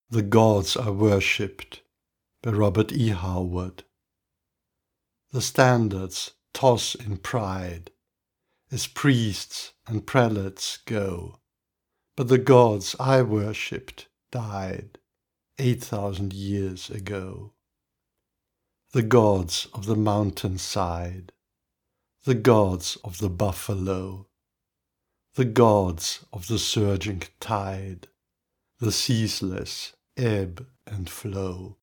The Gods Are Worshipped by Robert E. Howard. The standards toss in pride as priests and prelates go, but the gods I worshipped died 8,000 years ago. The gods of the mountainside, the gods of the buffalo, the gods of the surging tide, the ceaseless ebb and flow.